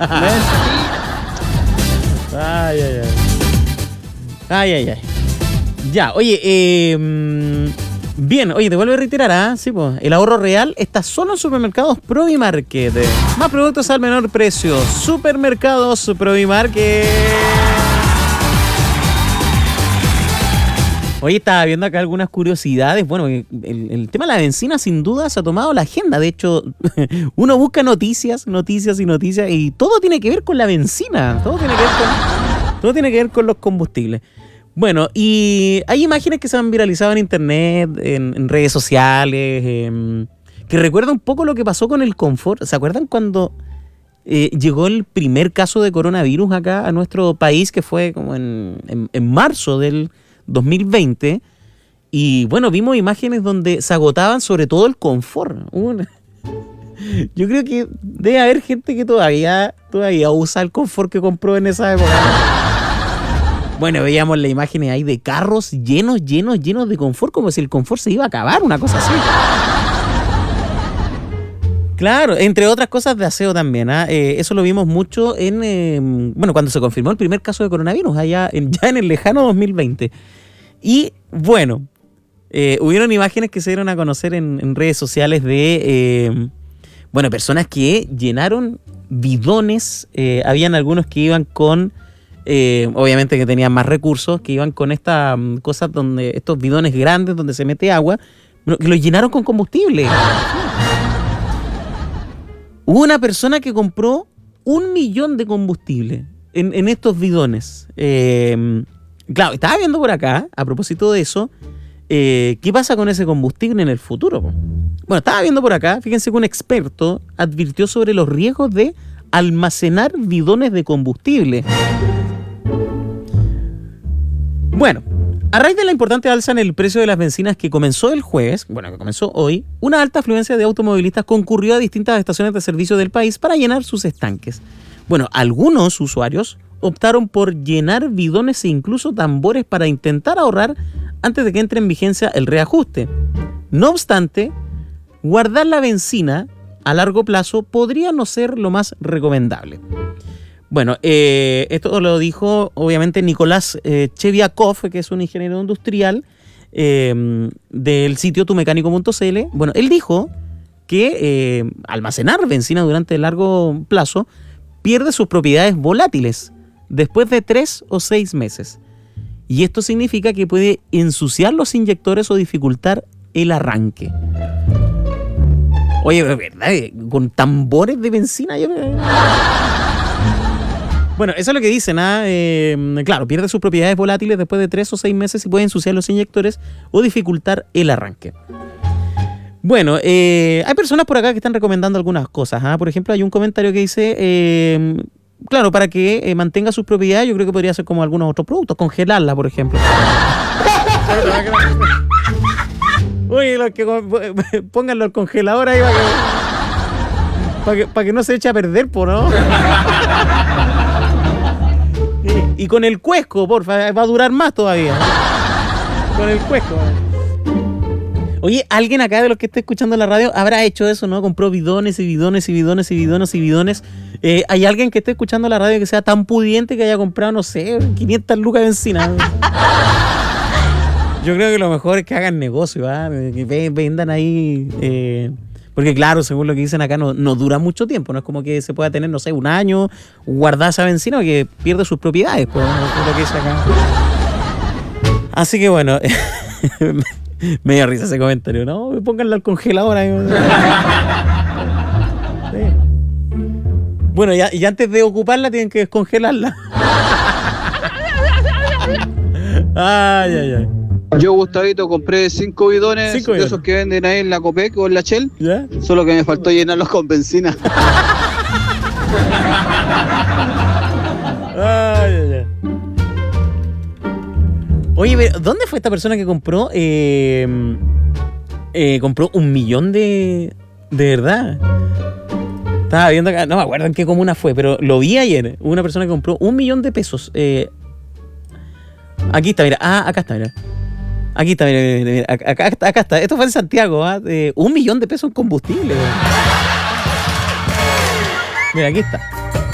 Ay. Ya, oye, bien, oye, te vuelvo a reiterar, ¿ah? Sí, pues, el ahorro real está solo en Supermercados Provimarket. Más productos al menor precio. Supermercados Provimarket. Oye, estaba viendo acá algunas curiosidades. Bueno, el tema de la benzina sin duda se ha tomado la agenda. De hecho, uno busca noticias y todo tiene que ver con la benzina. Todo tiene que ver con los combustibles. Bueno, y hay imágenes que se han viralizado en internet, en redes sociales, que recuerdan un poco lo que pasó con el confort. ¿Se acuerdan cuando llegó el primer caso de coronavirus acá a nuestro país, que fue como en marzo del 2020? Y bueno, vimos imágenes donde se agotaban sobre todo el confort. Yo creo que debe haber gente que todavía usa el confort que compró en esa época. Bueno, veíamos las imágenes ahí de carros llenos de confort, como si el confort se iba a acabar, una cosa así. Claro, entre otras cosas de aseo también, ¿eh? Eso lo vimos mucho cuando se confirmó el primer caso de coronavirus, ya en el lejano 2020. Y bueno, hubieron imágenes que se dieron a conocer en redes sociales de personas que llenaron bidones. Habían algunos que iban con, obviamente que tenían más recursos, que iban con estas cosas estos bidones grandes donde se mete agua, que los llenaron con combustible. Hubo una persona que compró 1 millón de combustible en estos bidones. Claro, estaba viendo por acá, a propósito de eso, ¿qué pasa con ese combustible en el futuro? Bueno, estaba viendo por acá, fíjense que un experto advirtió sobre los riesgos de almacenar bidones de combustible. Bueno, a raíz de la importante alza en el precio de las bencinas que comenzó el jueves, que comenzó hoy, una alta afluencia de automovilistas concurrió a distintas estaciones de servicio del país para llenar sus estanques. Bueno, algunos usuarios optaron por llenar bidones e incluso tambores para intentar ahorrar antes de que entre en vigencia el reajuste. No obstante, guardar la bencina a largo plazo podría no ser lo más recomendable. Bueno, esto lo dijo obviamente Nicolás Cheviakov, que es un ingeniero industrial del sitio tumecánico.cl. Bueno, él dijo que almacenar bencina durante largo plazo pierde sus propiedades volátiles después de 3 o 6 meses. Y esto significa que puede ensuciar los inyectores o dificultar el arranque. Oye, ¿verdad? Con tambores de bencina. Bueno, eso es lo que dicen. Claro, pierde sus propiedades volátiles después de 3 o 6 meses y puede ensuciar los inyectores o dificultar el arranque. Bueno, hay personas por acá que están recomendando algunas cosas. Por ejemplo, hay un comentario que dice, claro, para que mantenga sus propiedades, yo creo que podría ser como algunos otros productos, congelarla, por ejemplo. Oye, pónganlo al congelador ahí para que no se eche a perder, ¿no? Y con el cuesco, porfa, va a durar más todavía. Con el cuesco. Oye, alguien acá de los que esté escuchando la radio habrá hecho eso, ¿no? Compró bidones y bidones y bidones y bidones y bidones. ¿Hay alguien que esté escuchando la radio que sea tan pudiente que haya comprado, no sé, 500 lucas de bencina? Yo creo que lo mejor es que hagan negocio, que vendan ahí. Porque claro, según lo que dicen acá, no dura mucho tiempo. No es como que se pueda tener, no sé, un año guardada esa bencina, que pierde sus propiedades, pues, es lo que dice acá. Así que bueno, me dio risa ese comentario, ¿no? Pónganla al congelador ahí. Sí. Bueno, y antes de ocuparla tienen que descongelarla. Ay. Yo, Gustavito, compré 5 bidones de esos que venden ahí en la Copec o en la Shell. ¿Ya? Solo que me faltó llenarlos con benzina. Ay. Oye, ¿dónde fue esta persona que compró? Compró 1 millón de verdad. Estaba viendo acá, no me acuerdo en qué comuna fue, pero lo vi ayer. Una persona que compró 1 millón de pesos. Aquí está, mira. Acá está, mira. Aquí está, mira. Acá está. Esto fue en Santiago, 1 millón de pesos en combustible. Mira, aquí está.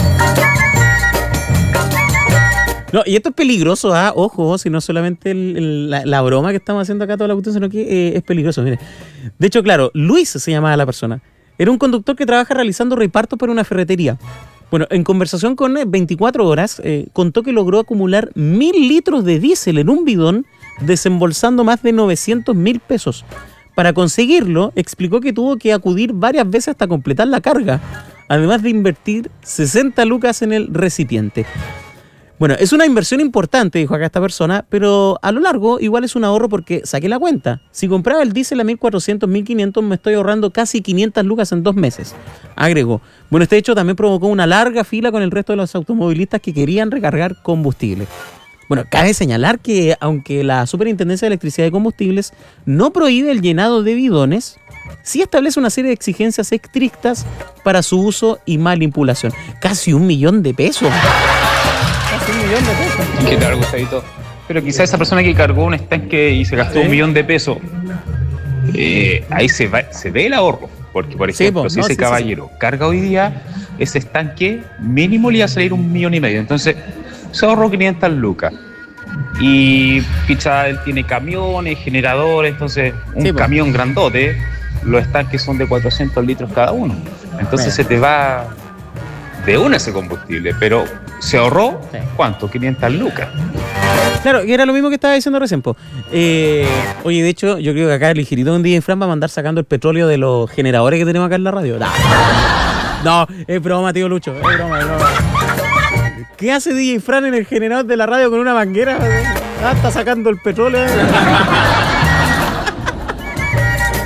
No, y esto es peligroso, ojo, si no solamente la broma que estamos haciendo acá toda la cuestión, sino que es peligroso. Mire. De hecho, claro, Luis se llamaba la persona. Era un conductor que trabaja realizando repartos para una ferretería. Bueno, en conversación con 24 horas, contó que logró acumular 1.000 litros de diésel en un bidón, desembolsando más de 900.000 pesos. Para conseguirlo, explicó que tuvo que acudir varias veces hasta completar la carga, además de invertir 60 lucas en el recipiente. Bueno, es una inversión importante, dijo acá esta persona, pero a lo largo igual es un ahorro porque saqué la cuenta. Si compraba el diésel a 1.400, 1.500, me estoy ahorrando casi 500 lucas en 2 meses. Agregó. Bueno, este hecho también provocó una larga fila con el resto de los automovilistas que querían recargar combustible. Bueno, cabe señalar que aunque la Superintendencia de Electricidad y Combustibles no prohíbe el llenado de bidones, sí establece una serie de exigencias estrictas para su uso y manipulación. Casi 1 millón de pesos. Casi 1 millón de pesos. ¿Qué tal, Gustavito? Pero quizá esa persona que cargó un estanque y se gastó 1 millón de pesos, ahí se ve el ahorro. Porque, por ejemplo, si ese caballero carga hoy día, ese estanque mínimo le iba a salir 1,5 millones. Entonces, se ahorró 500 lucas. Y quizá él tiene camiones, generadores, entonces un camión grandote, los estanques son de 400 litros cada uno. Entonces se te va de una ese combustible, pero se ahorró, ¿cuánto? 500 lucas. Claro, y era lo mismo que estaba diciendo recién, po. Oye, de hecho, yo creo que acá el ligerito un día en Fran va a mandar sacando el petróleo de los generadores que tenemos acá en la radio. No, es broma, tío Lucho, es broma. ¿Qué hace DJ Fran en el generador de la radio con una manguera? Está sacando el petróleo.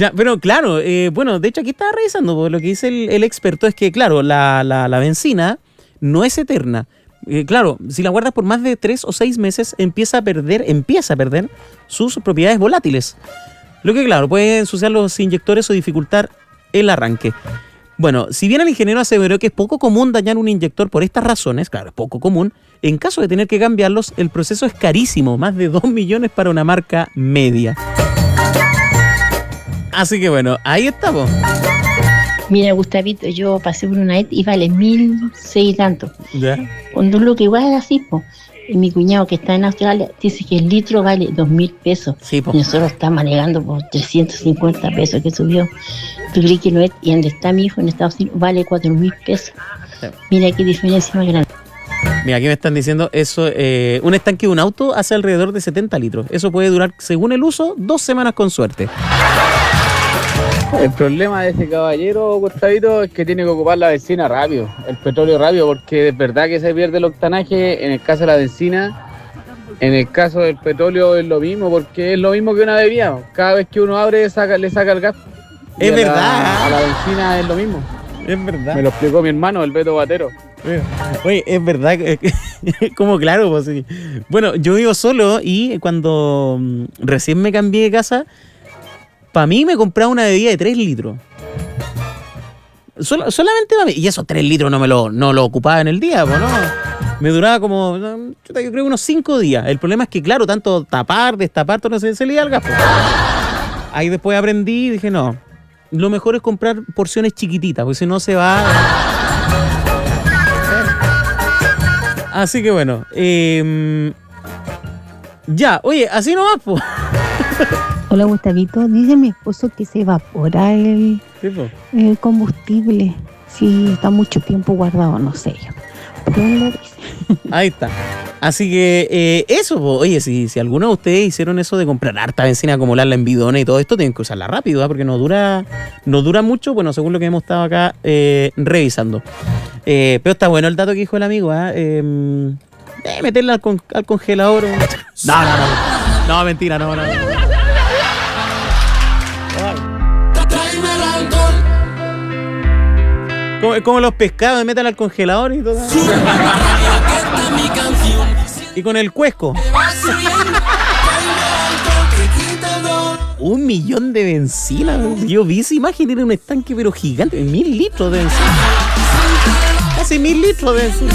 Ya, pero claro, bueno, de hecho aquí estaba revisando, lo que dice el experto es que, claro, la benzina no es eterna. Claro, si la guardas por más de 3 o 6 meses, empieza a perder sus propiedades volátiles. Lo que, claro, puede ensuciar los inyectores o dificultar el arranque. Bueno, si bien el ingeniero aseveró que es poco común dañar un inyector por estas razones, claro, es poco común, en caso de tener que cambiarlos, el proceso es carísimo, más de 2 millones para una marca media. Así que bueno, ahí estamos. Mira, Gustavito, yo pasé por una y vale 1.600 y tanto. ¿Ya? Con un look igual así, po. Y mi cuñado que está en Australia dice que el litro vale 2.000 pesos. Sí, po. Y nosotros estamos manejando por 350 pesos que subió. ¿Tú crees que no es? Y donde está mi hijo en Estados Unidos vale 4.000 pesos. Sí. Mira qué diferencia más grande. Mira, aquí me están diciendo eso, un estanque de un auto hace alrededor de 70 litros. Eso puede durar, según el uso, 2 semanas con suerte. El problema de ese caballero, Gustavito, es que tiene que ocupar la benzina rápido, el petróleo rápido, porque es verdad que se pierde el octanaje en el caso de la benzina. En el caso del petróleo es lo mismo, porque es lo mismo que una bebida. Cada vez que uno abre, le saca el gas. Es verdad. A la benzina es lo mismo. Es verdad. Me lo explicó mi hermano, el Beto Batero. Oye, es verdad, como claro, pues sí. Bueno, yo vivo solo y cuando recién me cambié de casa, para mí me compraba una bebida de 3 litros. Solamente para mí. Y esos 3 litros no lo ocupaba en el día, pues, ¿no? Me duraba como, yo creo, unos 5 días. El problema es que, claro, tanto tapar, destapar, todo se le iba al gas. Pues. Ahí después aprendí y dije, no, lo mejor es comprar porciones chiquititas, porque si no se va... Así que bueno, ya, oye, así nomás, pues. Hola, Gustavito. Dice mi esposo que se evapora el combustible si está mucho tiempo guardado, no sé yo. Pero él lo dice. Ahí está. Así que eso, oye, si alguno de ustedes hicieron eso de comprar harta benzina, acumularla en bidones y todo esto, tienen que usarla rápido, porque no dura mucho, bueno, según lo que hemos estado acá revisando. Pero está bueno el dato que dijo el amigo, meterla al congelador. No, mentira, no. Como los pescados, metan al congelador y todo. Y con el cuesco. 1 millón de benzina. Yo vi esa imagen, era un estanque pero gigante, 1.000 litros de benzina. Casi 1.000 litros de benzina.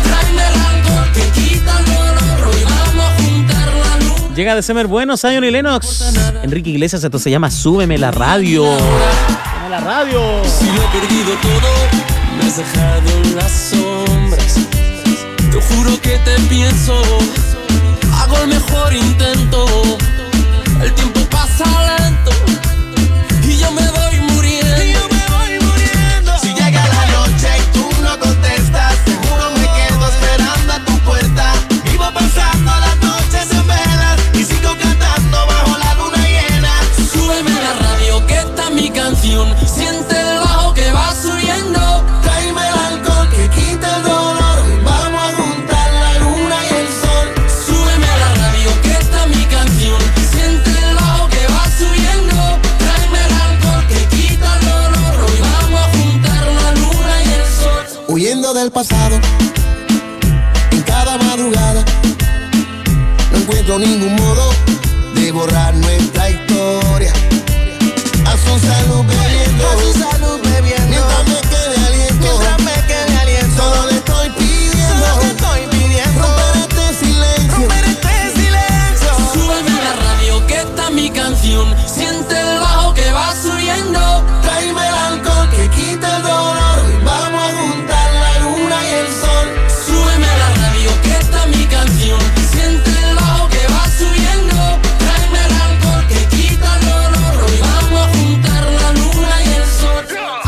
Llega de Semer Bueno, Zion y Lennox. Enrique Iglesias, esto se llama Súbeme la radio. ¡Súbeme la radio! Si lo he perdido todo, me has dejado en las sombras. Te juro que te pienso, hago el mejor intento. El tiempo pasa lento y yo me voy muriendo. Si llega la noche y tú no contestas, seguro me quedo esperando a tu puerta. Vivo pasando las noches en velas y sigo cantando bajo la luna llena. Súbeme la radio, que esta es mi canción. Siente el bajo que va subiendo. Tráeme el alcohol que quita el dolor. Vamos a juntar la luna y el sol. Súbeme la radio, que esta es mi canción. Siente el bajo que va subiendo. Tráeme el alcohol que quita el dolor. Hoy vamos a juntar la luna y el sol. Huyendo del pasado, en cada madrugada, no encuentro ningún modo de borrar nuestra historia. A su salud bebiendo, mientras me quede aliento, solo le estoy pidiendo, romper este silencio. Súbeme la radio, que esta es mi canción. Siente el bajo que va subiendo. Tráeme el alcohol que quita el dolor. Vamos a juntar la luna y el sol. Súbeme la radio, que esta es mi canción. Siente el bajo que va subiendo. Tráeme el alcohol que quita el dolor. Hoy vamos a juntar la luna y el sol.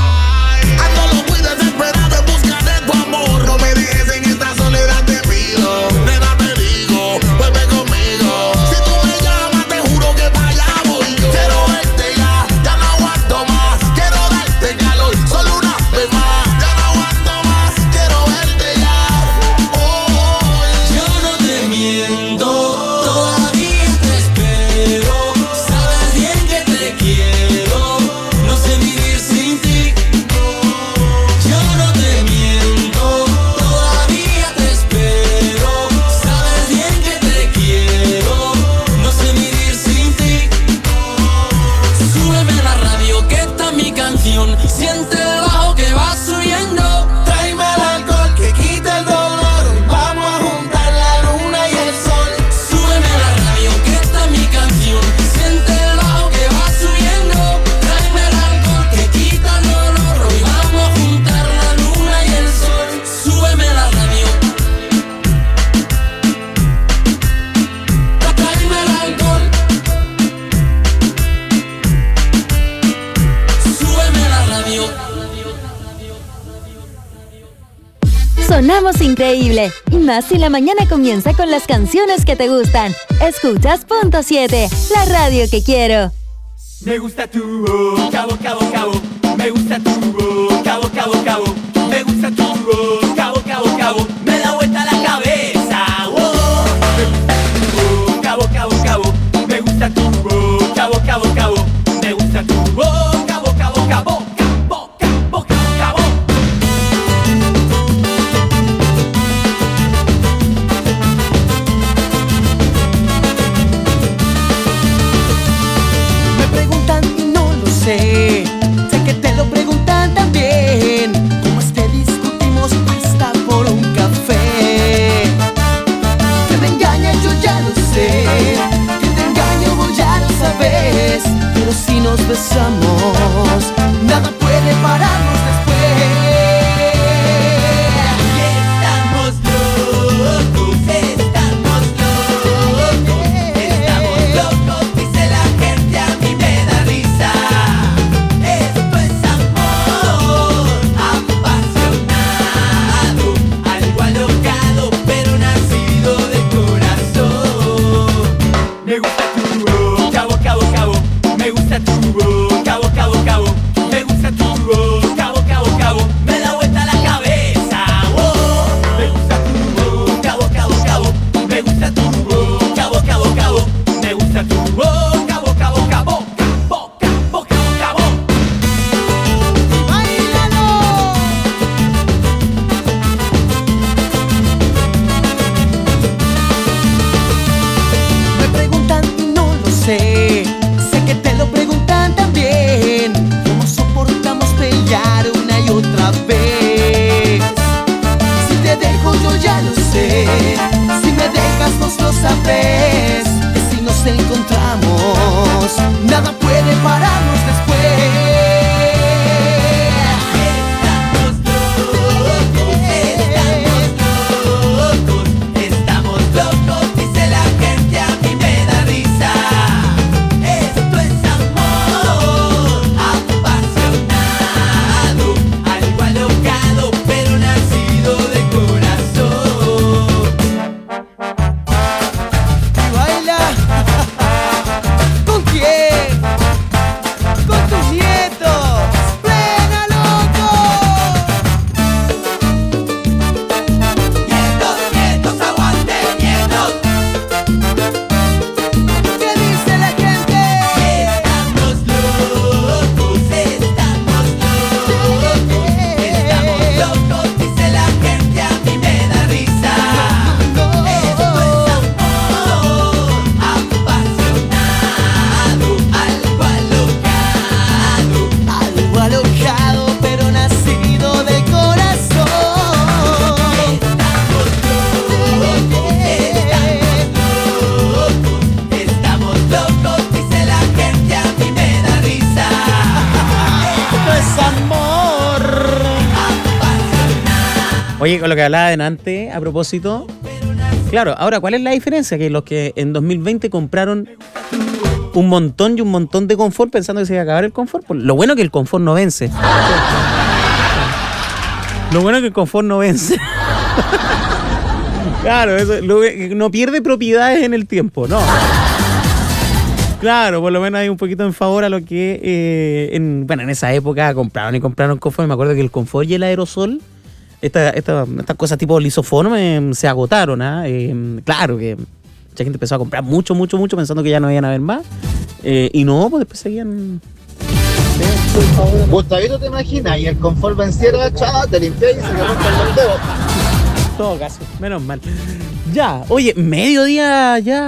Sonamos increíble. Y más si la mañana comienza con las canciones que te gustan. Escuchas Punto 7, la radio que quiero. Me gusta tu voz, cabo, cabo, cabo. Me gusta tu voz, cabo, cabo, cabo. Me gusta tu voz, cabo, cabo, cabo. Me da vuelta la cabeza, wow. Me gusta tu voz, cabo, cabo, cabo. Me gusta tu voz, cabo, cabo, cabo. Me gusta tu voz, cabo, cabo, cabo. Cabo, cabo, cabo. Me preguntan y no lo sé. Sé que te lo preguntan también. ¿Cómo es que discutimos hasta por un café? Que me engaña yo ya lo sé. Que te engaño vos ya lo sabes. Pero si nos besamos, nada puede pararnos después. Y estamos locos, estamos locos. Estamos locos, dice la gente, a mí me da risa. Esto es amor apasionado, algo alocado, pero nacido de corazón. Me gusta tu voz, cabo, cabo, cabo. Me gusta tu voz, cabo, cabo, cabo. Me gusta tu voz, cabo, cabo, cabo. Me da vuelta la cabeza, wow. Me gusta tu voz, cabo, cabo, cabo. Me gusta tu voz, cabo, cabo, cabo. Me gusta tu voz, cabo, cabo, cabo. Cabo, cabo, cabo, cabo. ¡Báilalo! Me preguntan y no lo sé. Sé que te lo preguntan también. ¿Cómo soportamos pelear una y otra vez? Si te dejo yo ya lo sé. Si me dejas vos lo sabes. Que si nos encontramos, nada puede pararnos después. Estamos locos, estamos locos, dice la gente, a mí me da risa. Esto es amor apasionado, algo alocado, pero nacido de corazón. Y baila. ¿Con quién? Con tus nietos. ¡Plena, loco! Nietos, nietos, aguante, nietos. ¿Qué dice la gente? Estamos locos, estamos locos. Estamos locos, dice la gente, a mí me da risa. Esto es amor apasionado, algo alocado, pero nacido de corazón. Estamos locos, dice la gente, a mí me da risa. Esto es amor. Oye, con lo que hablaba delante, a propósito, claro, ahora, ¿cuál es la diferencia? Que los que en 2020 compraron un montón y un montón de confort pensando que se iba a acabar el confort, pues lo bueno es que el confort no vence. Lo bueno es que el confort no vence. Claro, eso, no pierde propiedades en el tiempo, no. Claro, por lo menos hay un poquito en favor a lo que en esa época compraron confort. Me acuerdo que el confort y el aerosol, estas cosas tipo lisoform se agotaron. Claro que mucha gente empezó a comprar mucho pensando que ya no iban a haber más. Y no, pues después seguían. Gustavito, ¿te imaginas? Y el confort venciera, chao, te limpias y se te rompen los dedos. En todo caso, menos mal. Ya, oye, mediodía ya.